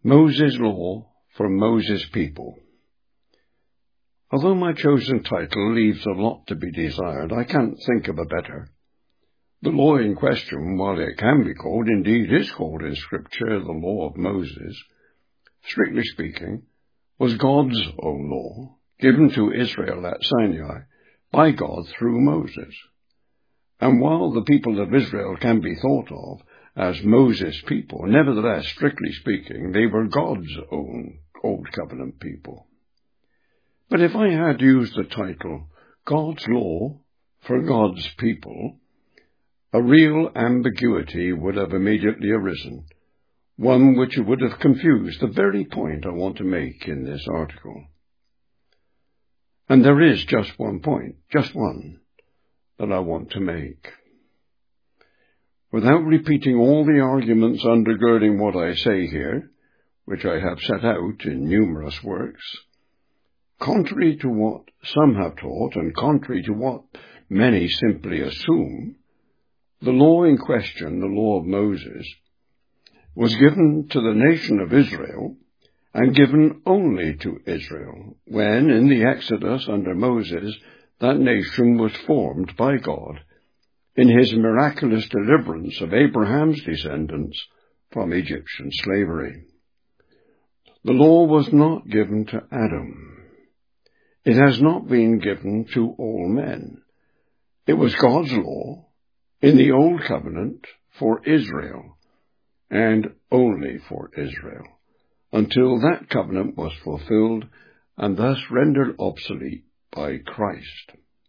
Moses' Law for Moses' People. Although my chosen title leaves a lot to be desired, I can't think of a better. The law in question, while it can be called, indeed is called in Scripture, the law of Moses, strictly speaking, was God's own law, given to Israel at Sinai by God through Moses. And while the people of Israel can be thought of as Moses' people, nevertheless, strictly speaking, they were God's own Old Covenant people. But if I had used the title, God's Law for God's People, a real ambiguity would have immediately arisen, one which would have confused the very point I want to make in this article. And there is just one point, just one, that I want to make. Without repeating all the arguments undergirding what I say here, which I have set out in numerous works, contrary to what some have taught, and contrary to what many simply assume, the law in question, the law of Moses, was given to the nation of Israel, and given only to Israel, when, in the Exodus under Moses, that nation was formed by God, in his miraculous deliverance of Abraham's descendants from Egyptian slavery. The law was not given to Adam. It has not been given to all men. It was God's law in the Old Covenant for Israel, and only for Israel, until that covenant was fulfilled and thus rendered obsolete by Christ.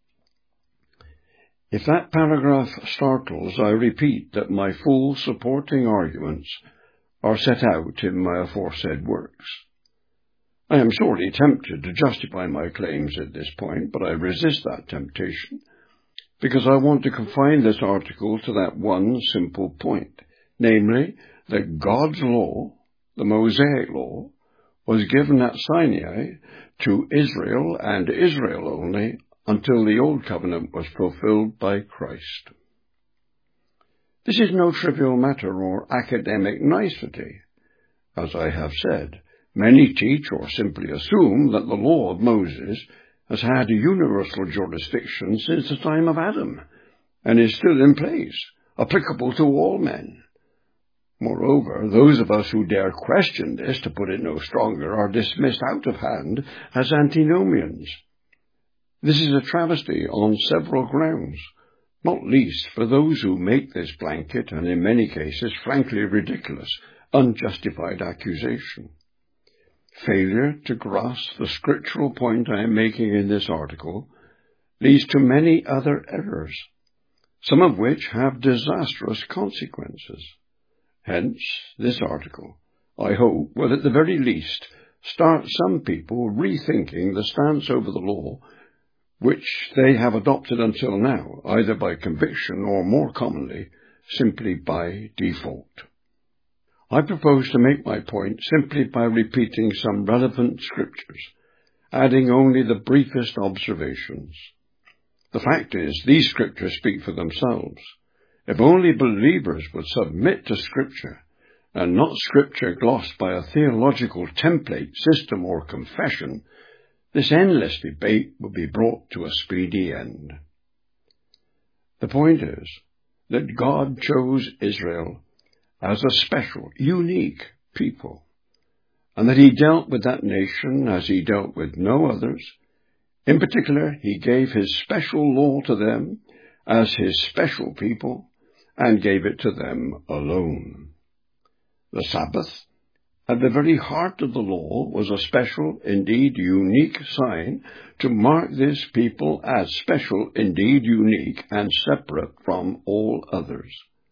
If that paragraph startles, I repeat that my full supporting arguments are set out in my aforesaid works. I am sorely tempted to justify my claims at this point, but I resist that temptation, because I want to confine this article to that one simple point, namely, that God's law, the Mosaic law, was given at Sinai to Israel and Israel only until the Old Covenant was fulfilled by Christ. This is no trivial matter or academic nicety. As I have said, many teach or simply assume that the law of Moses has had a universal jurisdiction since the time of Adam, and is still in place, applicable to all men. Moreover, those of us who dare question this, to put it no stronger, are dismissed out of hand as antinomians. This is a travesty on several grounds, not least for those who make this blanket, and in many cases frankly ridiculous, unjustified accusation. Failure to grasp the scriptural point I am making in this article leads to many other errors, some of which have disastrous consequences. Hence, this article, I hope, will at the very least start some people rethinking the stance over the law which they have adopted until now, either by conviction or, more commonly, simply by default. I propose to make my point simply by repeating some relevant scriptures, adding only the briefest observations. The fact is, these scriptures speak for themselves. If only believers would submit to Scripture, and not Scripture glossed by a theological template, system, or confession, this endless debate would be brought to a speedy end. The point is that God chose Israel as a special, unique people, and that he dealt with that nation as he dealt with no others. In particular, he gave his special law to them as his special people, and gave it to them alone. The Sabbath, at the very heart of the law, was a special, indeed unique sign to mark this people as special, indeed unique, and separate from all others.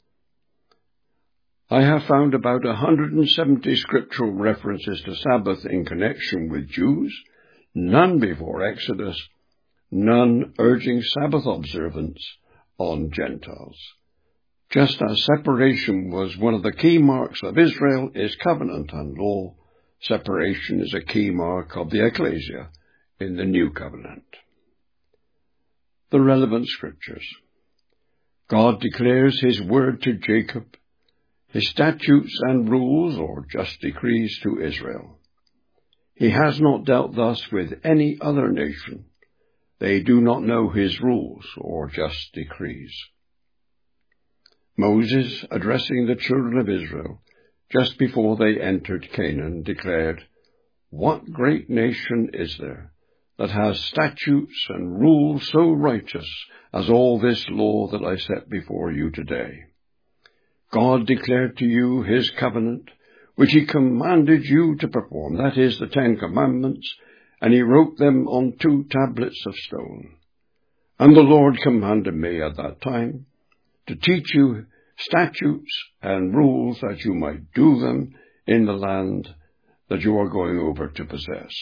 I have found about 170 scriptural references to Sabbath in connection with Jews, none before Exodus, none urging Sabbath observance on Gentiles. Just as separation was one of the key marks of Israel is covenant and law, separation is a key mark of the ecclesia in the new covenant. The relevant scriptures. God declares his word to Jacob, his statutes and rules or just decrees to Israel. He has not dealt thus with any other nation. They do not know his rules or just decrees. Moses, addressing the children of Israel just before they entered Canaan, declared, "What great nation is there that has statutes and rules so righteous as all this law that I set before you today? God declared to you his covenant, which he commanded you to perform, that is, the 10 Commandments, and he wrote them on 2 tablets of stone. And the Lord commanded me at that time to teach you statutes and rules that you might do them in the land that you are going over to possess."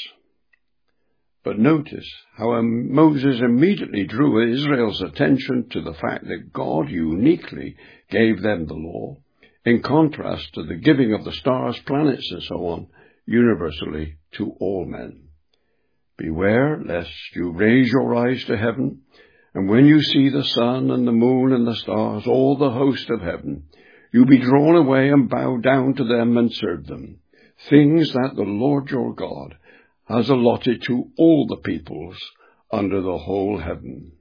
But notice how Moses immediately drew Israel's attention to the fact that God uniquely gave them the law, in contrast to the giving of the stars, planets, and so on, universally to all men. "Beware lest you raise your eyes to heaven, and when you see the sun and the moon and the stars, all the host of heaven, you be drawn away and bow down to them and serve them, things that the Lord your God has allotted to all the peoples under the whole heaven."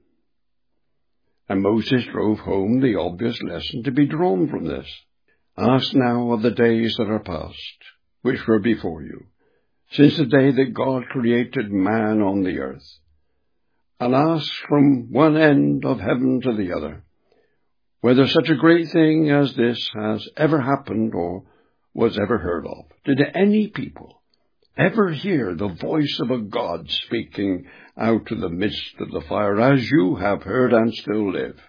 And Moses drove home the obvious lesson to be drawn from this. "Ask now of the days that are past, which were before you, since the day that God created man on the earth. And ask from one end of heaven to the other, whether such a great thing as this has ever happened or was ever heard of. Did any people ever hear the voice of a God speaking out of the midst of the fire, as you have heard and still live?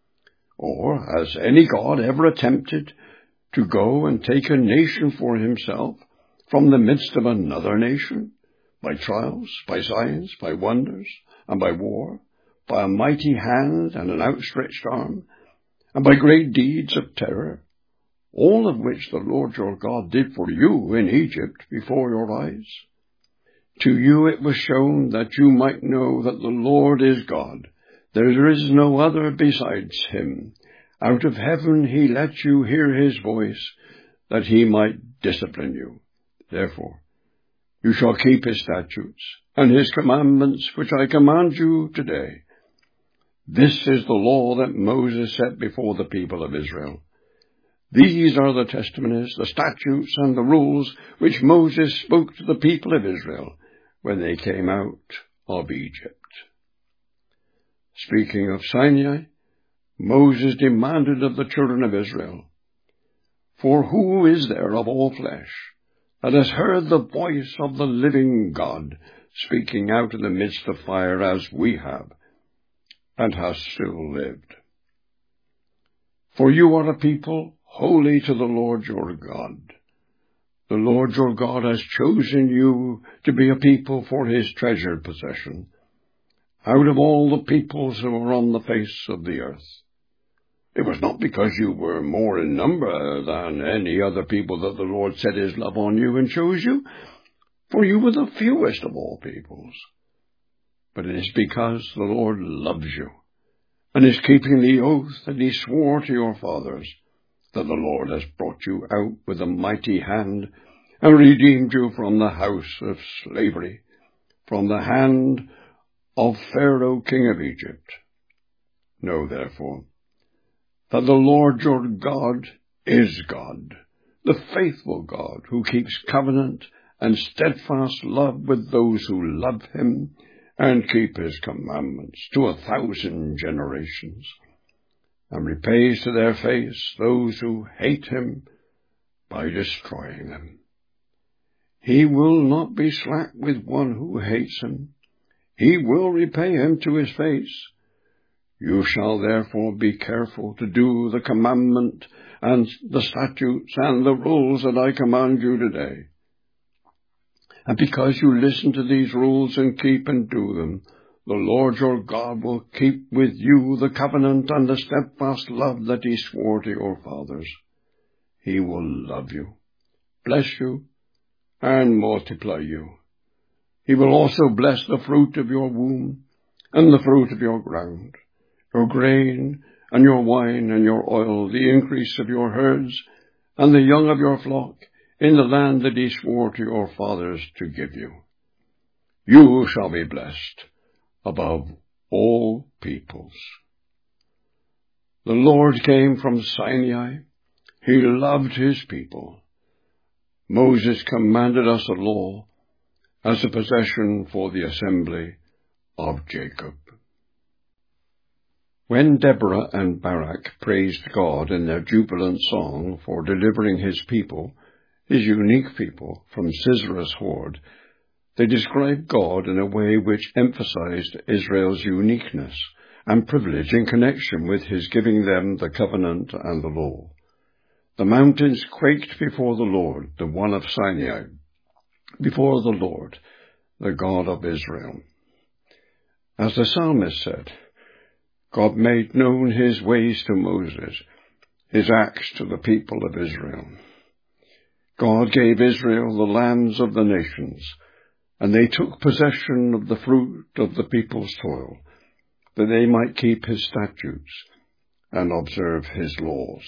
Or has any God ever attempted to go and take a nation for himself from the midst of another nation, by trials, by signs, by wonders, and by war, by a mighty hand and an outstretched arm, and by great deeds of terror, all of which the Lord your God did for you in Egypt before your eyes? To you it was shown that you might know that the Lord is God. There is no other besides him. Out of heaven he let you hear his voice, that he might discipline you. Therefore, you shall keep his statutes and his commandments, which I command you today. This is the law that Moses set before the people of Israel. These are the testimonies, the statutes, and the rules which Moses spoke to the people of Israel when they came out of Egypt." Speaking of Sinai, Moses demanded of the children of Israel, "For who is there of all flesh that has heard the voice of the living God speaking out in the midst of fire as we have, and has still lived? For you are a people holy to the Lord your God. The Lord your God has chosen you to be a people for his treasured possession, out of all the peoples who are on the face of the earth. It was not because you were more in number than any other people that the Lord set his love on you and chose you, for you were the fewest of all peoples. But it is because the Lord loves you, and is keeping the oath that he swore to your fathers, that the Lord has brought you out with a mighty hand and redeemed you from the house of slavery, from the hand of Pharaoh king of Egypt. Know therefore that the Lord your God is God, the faithful God, who keeps covenant and steadfast love with those who love him and keep his commandments to 1,000 generations, and repays to their face those who hate him by destroying them. He will not be slack with one who hates him. He will repay him to his face. You shall therefore be careful to do the commandment and the statutes and the rules that I command you today. And because you listen to these rules and keep and do them, the Lord your God will keep with you the covenant and the steadfast love that he swore to your fathers. He will love you, bless you, and multiply you. He will also bless the fruit of your womb and the fruit of your ground, your grain and your wine and your oil, the increase of your herds and the young of your flock, in the land that he swore to your fathers to give you. You shall be blessed above all peoples. The Lord came from Sinai. He loved his people. Moses commanded us a law as a possession for the assembly of Jacob. When Deborah and Barak praised God in their jubilant song for delivering his people, his unique people, from Sisera's horde, they described God in a way which emphasized Israel's uniqueness and privilege in connection with his giving them the covenant and the law. The mountains quaked before the Lord, the one of Sinai, before the Lord, the God of Israel. As the psalmist said, God made known his ways to Moses, his acts to the people of Israel. God gave Israel the lands of the nations, and they took possession of the fruit of the people's toil, that they might keep his statutes and observe his laws.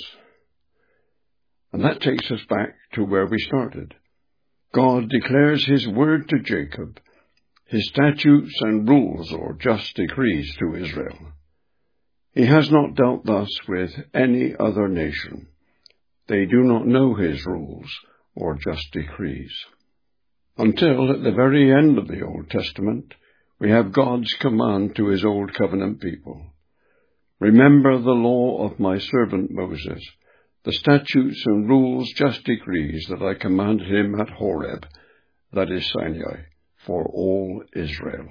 And that takes us back to where we started. God declares his word to Jacob, his statutes and rules or just decrees to Israel. He has not dealt thus with any other nation. They do not know his rules or just decrees. Until at the very end of the Old Testament, we have God's command to his Old Covenant people. Remember the law of my servant Moses, the statutes and rules, just decrees that I commanded him at Horeb, that is Sinai, for all Israel.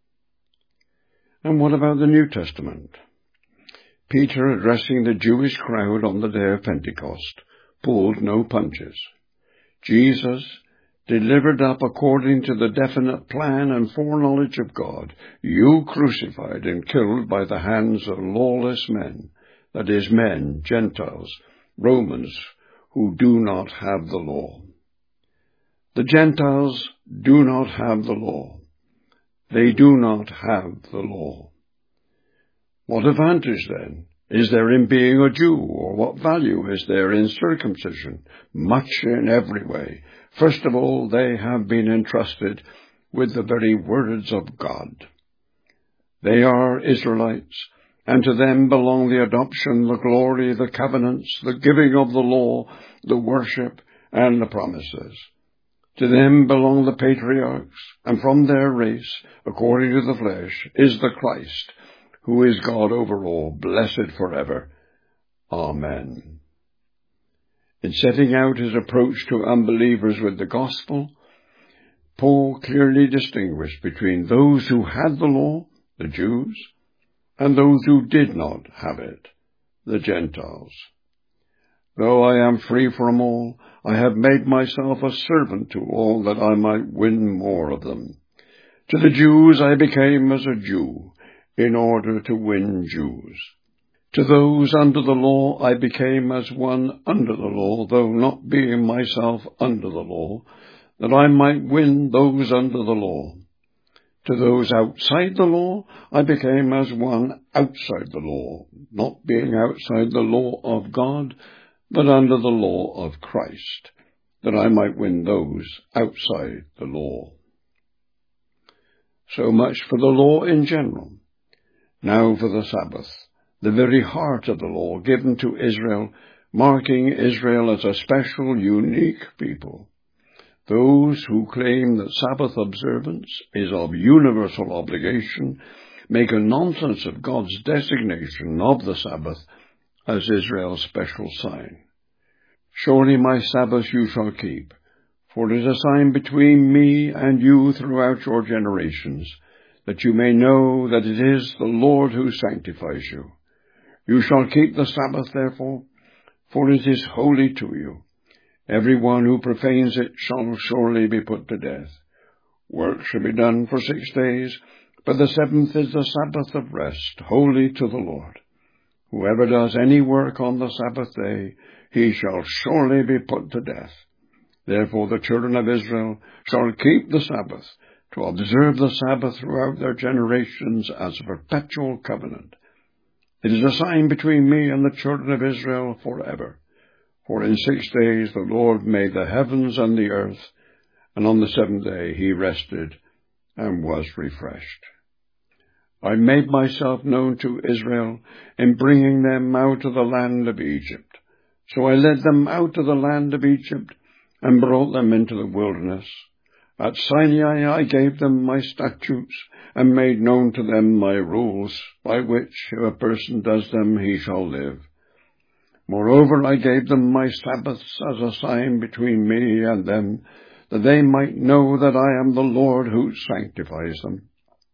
And what about the New Testament? Peter, addressing the Jewish crowd on the day of Pentecost, pulled no punches. Jesus, delivered up according to the definite plan and foreknowledge of God, you crucified and killed by the hands of lawless men, that is, men, Gentiles, Romans, who do not have the law. The Gentiles do not have the law. They do not have the law. What advantage, then, is there in being a Jew, or what value is there in circumcision? Much in every way. First of all, they have been entrusted with the very words of God. They are Israelites, and to them belong the adoption, the glory, the covenants, the giving of the law, the worship, and the promises. To them belong the patriarchs, and from their race, according to the flesh, is the Christ, who is God over all, blessed forever. Amen. In setting out his approach to unbelievers with the gospel, Paul clearly distinguished between those who had the law, the Jews, and those who did not have it, the Gentiles. Though I am free from all, I have made myself a servant to all, that I might win more of them. To the Jews I became as a Jew, in order to win Jews. To those under the law I became as one under the law, though not being myself under the law, that I might win those under the law. To those outside the law I became as one outside the law, not being outside the law of God, but under the law of Christ, that I might win those outside the law. So much for the law in general. Now for the Sabbath, the very heart of the law given to Israel, marking Israel as a special, unique people. Those who claim that Sabbath observance is of universal obligation make a nonsense of God's designation of the Sabbath as Israel's special sign. Surely my Sabbath you shall keep, for it is a sign between me and you throughout your generations, that you may know that it is the Lord who sanctifies you. You shall keep the Sabbath, therefore, for it is holy to you. Every one who profanes it shall surely be put to death. Work shall be done for 6 days, but the seventh is the Sabbath of rest, holy to the Lord. Whoever does any work on the Sabbath day, he shall surely be put to death. Therefore the children of Israel shall keep the Sabbath, to observe the Sabbath throughout their generations as a perpetual covenant. It is a sign between me and the children of Israel forever. For in 6 days the Lord made the heavens and the earth, and on the 7th day he rested and was refreshed. I made myself known to Israel in bringing them out of the land of Egypt. So I led them out of the land of Egypt and brought them into the wilderness. At Sinai I gave them my statutes and made known to them my rules, by which if a person does them he shall live. Moreover, I gave them my Sabbaths as a sign between me and them, that they might know that I am the Lord who sanctifies them.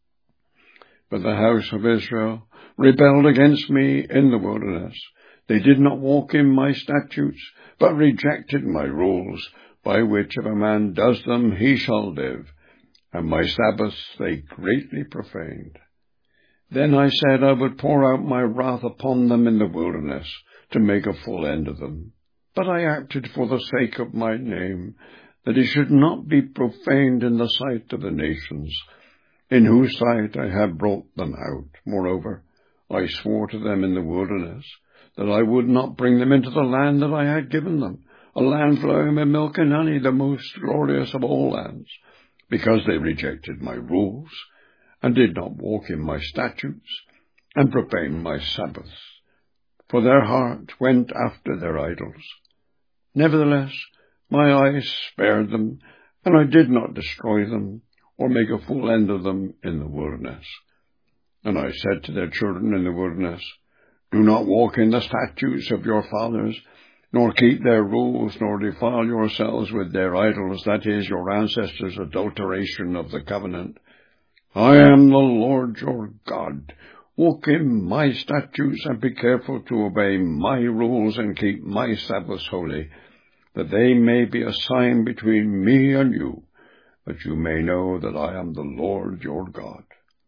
But the house of Israel rebelled against me in the wilderness. They did not walk in my statutes, but rejected my rules, by which if a man does them he shall live. And my Sabbaths they greatly profaned. Then I said I would pour out my wrath upon them in the wilderness, to make a full end of them. But I acted for the sake of my name, that it should not be profaned in the sight of the nations, in whose sight I have brought them out. Moreover, I swore to them in the wilderness, that I would not bring them into the land that I had given them, a land flowing with milk and honey, the most glorious of all lands, because they rejected my rules, and did not walk in my statutes, and profaned my Sabbaths. For their heart went after their idols. Nevertheless, my eyes spared them, and I did not destroy them, or make a full end of them in the wilderness. And I said to their children in the wilderness, Do not walk in the statutes of your fathers, nor keep their rules, nor defile yourselves with their idols, that is, your ancestors' adulteration of the covenant. I am the Lord your God. Walk in my statutes and be careful to obey my rules and keep my Sabbaths holy, that they may be a sign between me and you, that you may know that I am the Lord your God.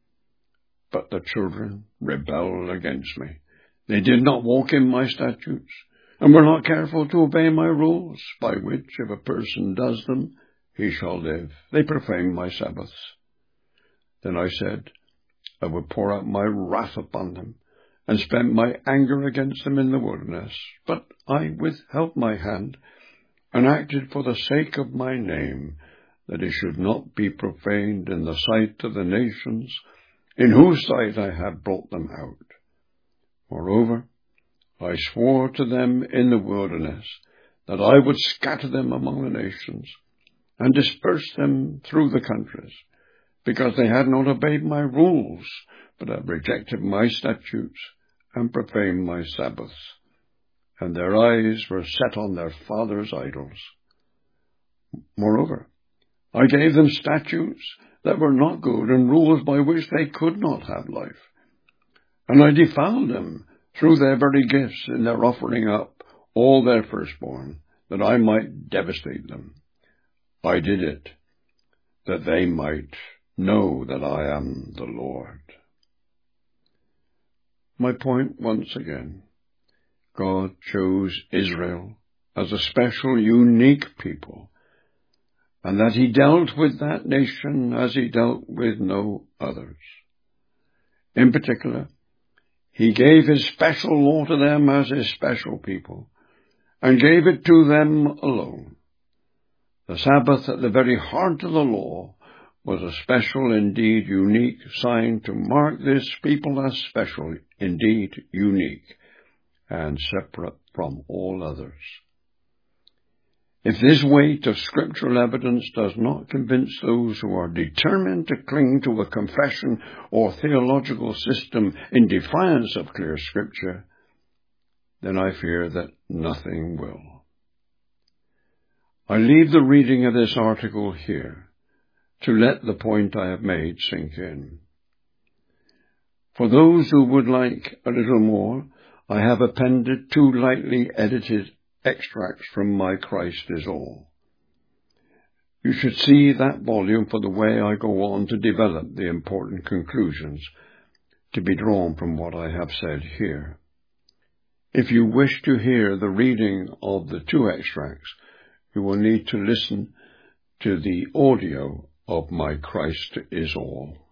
But the children rebelled against me. They did not walk in my statutes, and were not careful to obey my rules, by which if a person does them, he shall live. They profaned my Sabbaths. Then I said, I would pour out my wrath upon them, and spent my anger against them in the wilderness. But I withheld my hand, and acted for the sake of my name, that it should not be profaned in the sight of the nations, in whose sight I have brought them out. Moreover, I swore to them in the wilderness, that I would scatter them among the nations, and disperse them through the countries, because they had not obeyed my rules, but had rejected my statutes, and profaned my Sabbaths, and their eyes were set on their fathers' idols. Moreover, I gave them statutes that were not good, and rules by which they could not have life. And I defiled them through their very gifts in their offering up all their firstborn, that I might devastate them. I did it, that they might know that I am the Lord. My point once again, God chose Israel as a special, unique people, and that he dealt with that nation as he dealt with no others. In particular, he gave his special law to them as his special people, and gave it to them alone. The Sabbath at the very heart of the law was a special, indeed unique sign to mark this people as special, indeed unique, and separate from all others. If this weight of scriptural evidence does not convince those who are determined to cling to a confession or theological system in defiance of clear scripture, then I fear that nothing will. I leave the reading of this article here to let the point I have made sink in. For those who would like a little more, I have appended 2 lightly edited extracts from My Christ is All. You should see that volume for the way I go on to develop the important conclusions to be drawn from what I have said here. If you wish to hear the reading of the 2 extracts, you will need to listen to the audio of My Christ is All.